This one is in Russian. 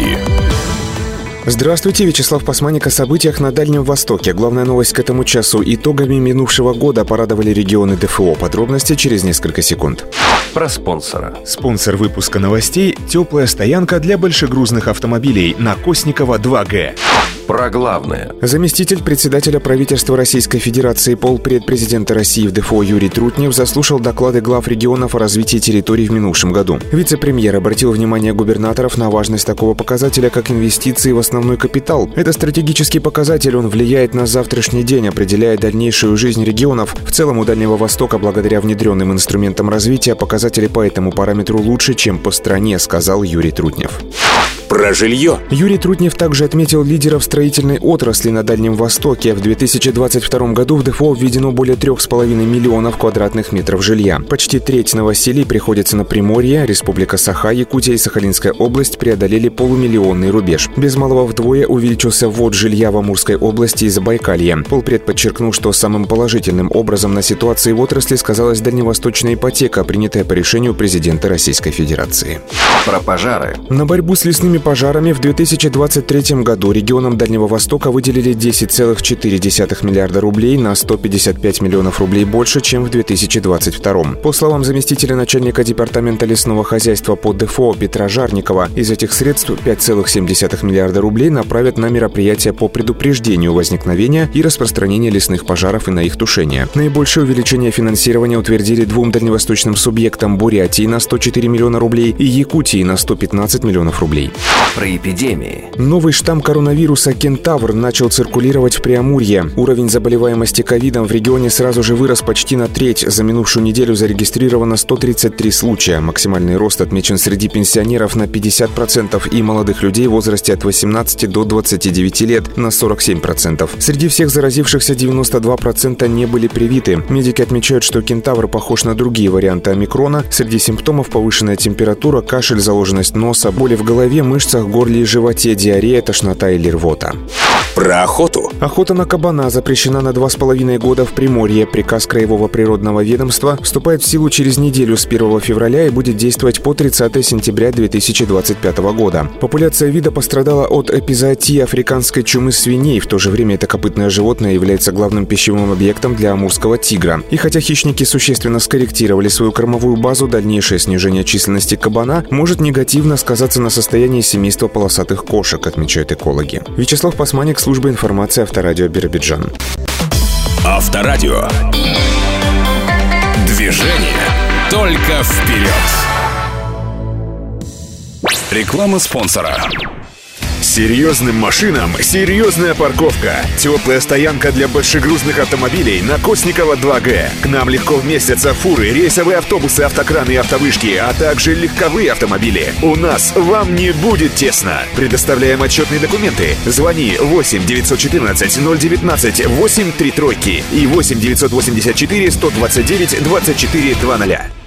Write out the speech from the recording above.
новости. Здравствуйте, Вячеслав Пасманик о событиях на Дальнем Востоке. Главная новость к этому часу. Итогами минувшего года порадовали регионы ДФО. Подробности через несколько секунд. Про спонсора. Спонсор выпуска новостей – теплая стоянка для большегрузных автомобилей на Косникова 2Г. Про главное. Заместитель председателя правительства Российской Федерации, полпред президента России в ДФО Юрий Трутнев заслушал доклады глав регионов о развитии территорий в минувшем году. Вице-премьер обратил внимание губернаторов на важность такого показателя, как инвестиции в основной капитал. Это стратегический показатель, он влияет на завтрашний день, определяя дальнейшую жизнь регионов. В целом у Дальнего Востока, благодаря внедренным инструментам развития, показатели по этому параметру лучше, чем по стране, сказал Юрий Трутнев. Про жилье. Юрий Трутнев также отметил лидеров строительной отрасли на Дальнем Востоке. В 2022 году в ДФО введено более 3,5 миллионов квадратных метров жилья. Почти треть новоселий приходится на Приморье, Республика Саха, Якутия и Сахалинская область преодолели полумиллионный рубеж. Без малого вдвое увеличился ввод жилья в Амурской области и Забайкалье. Полпред подчеркнул, что самым положительным образом на ситуации в отрасли сказалась дальневосточная ипотека, принятая по решению президента Российской Федерации. Про пожары. На борьбу с лесными пожарами в 2023 году регионам Дальнего Востока выделили 10,4 миллиарда рублей, на 155 миллионов рублей больше, чем в 2022. По словам заместителя начальника департамента лесного хозяйства по ДФО Петра Жарникова, из этих средств 5,7 миллиарда рублей направят на мероприятия по предупреждению возникновения и распространения лесных пожаров и на их тушение. Наибольшее увеличение финансирования утвердили двум дальневосточным субъектам: Бурятии на 104 миллиона рублей и Якутии на 115 миллионов рублей. Про эпидемии. Новый штамм коронавируса «Кентавр» начал циркулировать в Преамурье. Уровень заболеваемости ковидом в регионе сразу же вырос почти на треть. За минувшую неделю зарегистрировано 133 случая. Максимальный рост отмечен среди пенсионеров на 50% и молодых людей в возрасте от 18 до 29 лет на 47%. Среди всех заразившихся 92% не были привиты. Медики отмечают, что «Кентавр» похож на другие варианты омикрона. Среди симптомов повышенная температура, кашель, заложенность носа, боли в голове, мышцах, горле и животе, диарея, тошнота или рвота. Про охоту. Охота на кабана запрещена на 2,5 года в Приморье. Приказ Краевого природного ведомства вступает в силу через неделю с 1 февраля и будет действовать по 30 сентября 2025 года. Популяция вида пострадала от эпизоотии африканской чумы свиней. В то же время это копытное животное является главным пищевым объектом для амурского тигра. И хотя хищники существенно скорректировали свою кормовую базу, дальнейшее снижение численности кабана может негативно сказаться на состоянии семейства полосатых кошек, отмечают экологи. Вячеслав Пасманик, служба информации Авторадио Биробиджан. Авторадио. Движение только вперед. Реклама спонсора. Серьезным машинам серьезная парковка. Теплая стоянка для большегрузных автомобилей на Косникова 2Г. К нам легко вместятся фуры, рейсовые автобусы, автокраны и автовышки, а также легковые автомобили. У нас вам не будет тесно. Предоставляем отчетные документы. Звони 8 914 019 833 и 8 984 129 24 00.